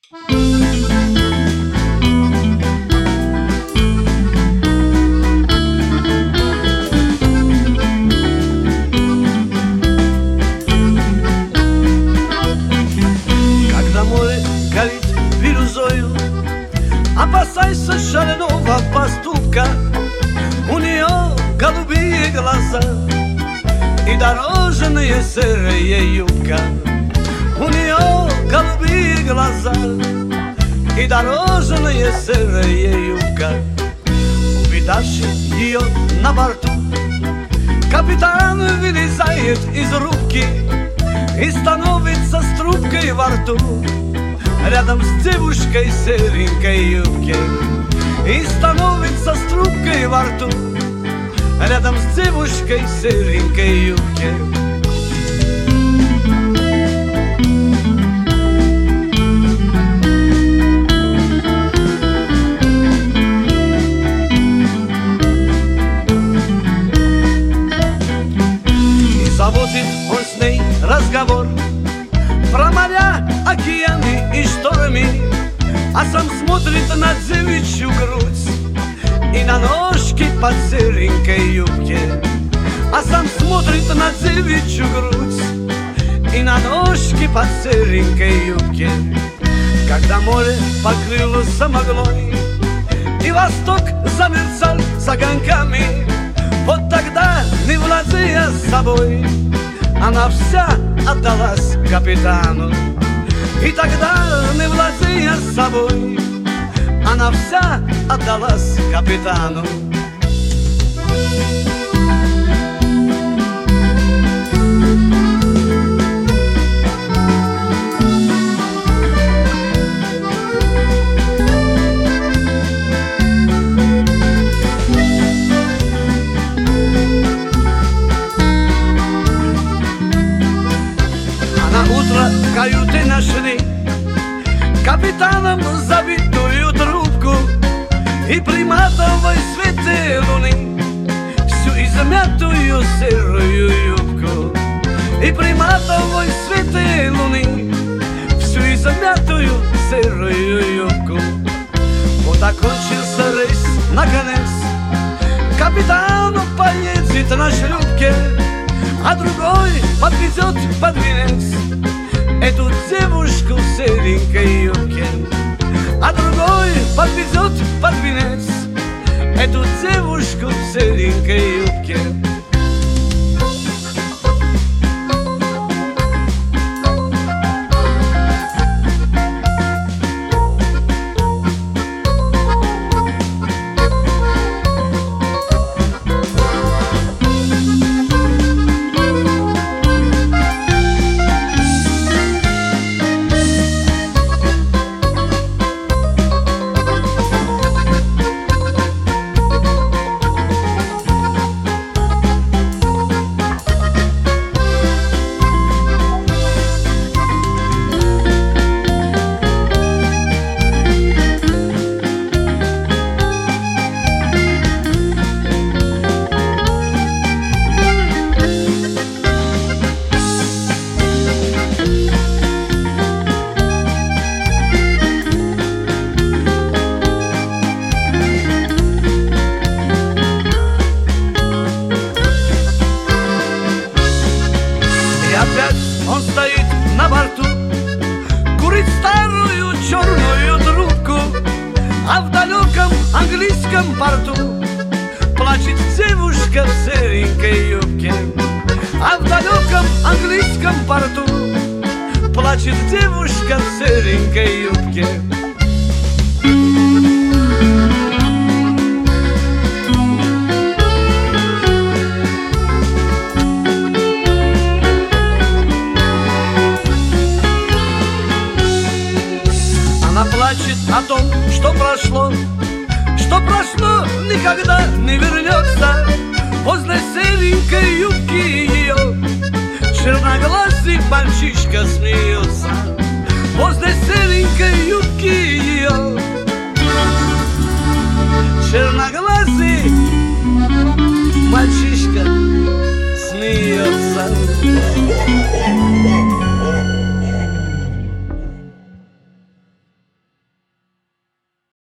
Когда море горит бирюзою, опасайся шального поступка. У нее голубые глаза и дорожная серая юбка. У нее голубые глаза и дорожная серая юбка. Увидавший ее на борту, капитан вылезает из рубки и становится с трубкой во рту рядом с девушкой в серенькой юбке. И становится с трубкой во рту рядом с девушкой в серенькой юбке. И заводит он с ней разговор про моря, океаны и шторми, а сам смотрит на девичью грудь и на ножки под серенькой юбке. А сам смотрит на девичью грудь и на ножки под серенькой юбке. Когда море покрылось мглой и восток замерцал с огоньками, вот тогда, не владея собой, она вся отдалась капитану. И тогда, не владея собой, она вся отдалась капитану. А на утро в каюте нашли капитаном забитую трубку и при матовой свете луны всю измятую серую юбку. И при матовой свете луны всю измятую серую юбку. Вот окончился рейс наконец, капитан поедет на шлюпке, а другой подвезет под венец эту девушку в серенькой юбке. А другой подвезет под венец эту девушку в серенькой юбке. Он стоит на борту, курит старую черную трубку, а в далеком английском порту плачет девушка в серенькой юбке. А в далеком английском порту плачет девушка в серенькой юбке. Она плачет о том, что прошло, никогда не вернется. Возле серенькой юбки ее черноглазый мальчишка смеется. Возле серенькой юбки ее черноглазый мальчишка смеется.